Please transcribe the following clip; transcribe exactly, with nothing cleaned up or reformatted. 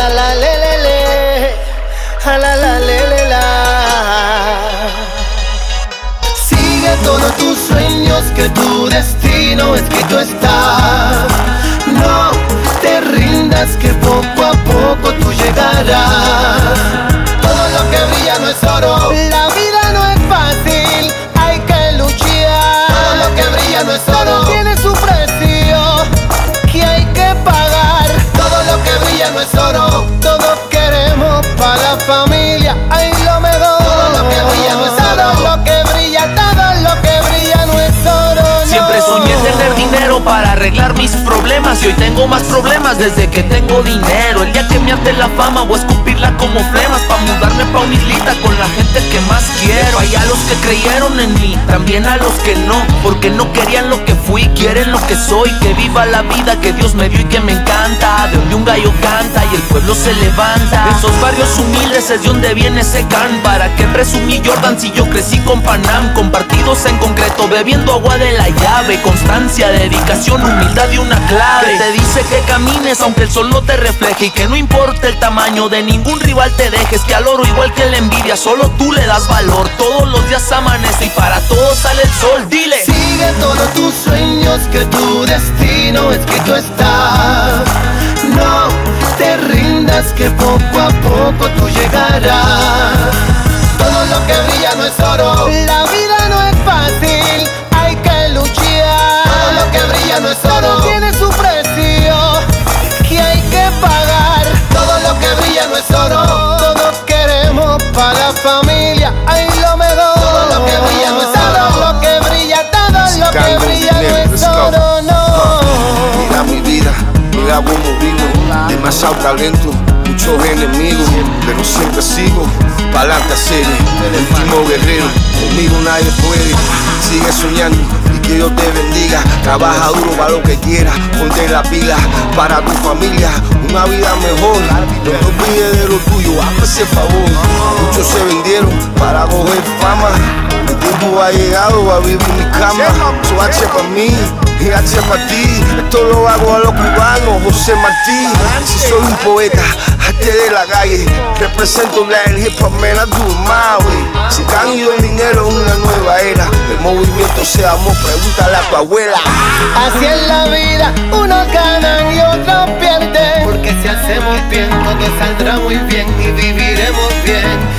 la la le le le, a la la le le la. Sigue todos tus sueños, que tu destino escrito está. No te rindas, que poco a poco tú llegarás. Todo lo que brilla no es oro. La vida no es fácil, hay que luchar. Todo lo que brilla no es oro. Tiene su precio que hay que pagar. Todo lo que brilla no es oro. Todos queremos para la familia, ay lo mejor. Todo lo que brilla no es oro. Todo lo que brilla, todo lo que brilla no es oro. No. Siempre soñé tener dinero para arreglar mis problemas, y hoy tengo más problemas desde que tengo dinero. El día que me arte la fama voy a escupirla como flemas, pa' mudarme pa' una islita con la gente que más quiero. Hay a los que creyeron en mí, también a los que no, porque no querían lo que fui, quieren lo que soy. Que viva la vida que Dios me dio y que me encanta, de donde un gallo canta y el pueblo se levanta. De esos barrios humildes es de donde viene ese can. ¿Para qué presumí Jordan si yo crecí con Panam? Compartidos en concreto, bebiendo agua de la llave. Constancia, dedicación, humildad y una clave que te dice que camines aunque el sol no te refleje, y que no importa el tamaño de ningún rival te dejes. Que al oro igual que la envidia solo tú le das valor. Todos los días amanece y para todos sale el sol. Dile, sigue todos tus sueños, que tu destino escrito está. No te rindas, que poco a poco tú llegarás. Todo lo que brilla no es oro. La vida no es fácil, hay que luchar. Todo lo que brilla no es oro. Tiene su precio que hay que pagar. Todo lo que brilla no es oro. Todos queremos para la familia, ay lo mejor. Todo lo que brilla no es oro. Todo lo que brilla, todo lo que brilla no es oro, no. Mira mi vida, mira cómo vivo. Demasiado talento, muchos enemigos, pero siempre sigo pa'lante a ser el último guerrero. Conmigo nadie puede, sigue soñando y que Dios te bendiga. Trabaja duro para lo que quieras, ponte la pila para tu familia, una vida mejor. No te olvides de lo tuyo, hazme ese favor. Muchos se vendieron para coger fama, el tiempo ha llegado a vivir mi cama. So H para mí y H para ti, esto lo hago a los cubanos, José Martí. Si soy un poeta, arte de la calle, represento la hip hop, man, I do it my way. Si te han ido el dinero es una nueva era, el movimiento se amó, pregúntale a tu abuela. Así es la vida, unos ganan y otros pierden, porque si hacemos bien todo saldrá muy bien y viviremos bien.